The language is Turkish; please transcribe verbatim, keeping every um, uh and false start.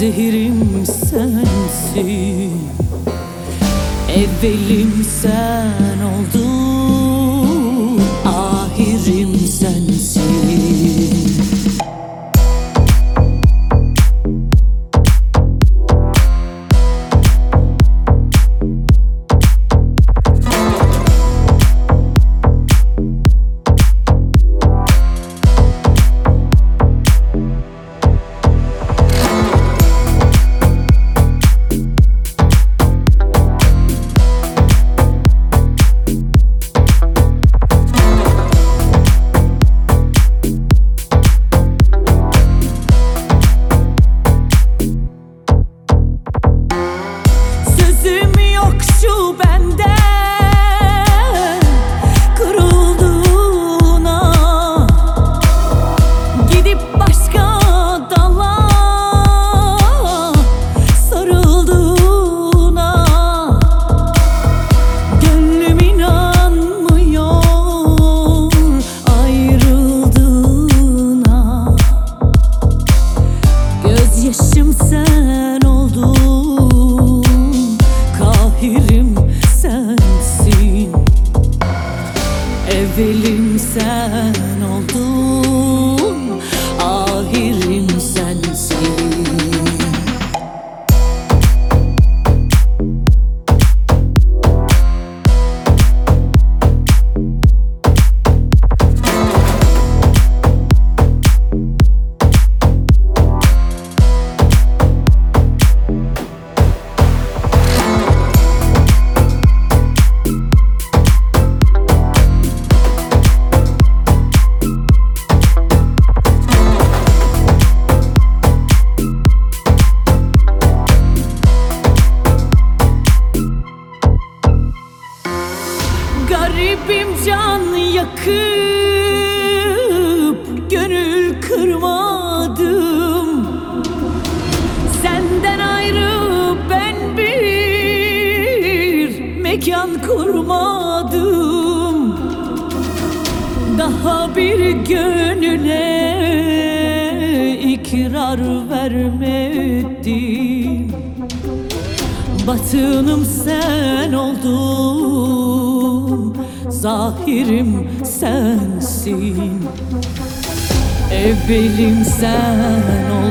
zehirim sensin. Evvelim sen oldun, ahirim sensin. Şu bende kırıldığına, gidip başka dala sarıldığına, gönlüm inanmıyor ayrıldığına. Gözyaşım sen oldun, kahirim sensin. Evvelim sen oldun, ahirim sensin. Garibim can yakıp gönül kırmadım. Senden ayrı ben bir mekan kurmadım. Daha bir gönüle ikrar vermedim. Batınım sen oldun, zahirim sensin. Evvelim sen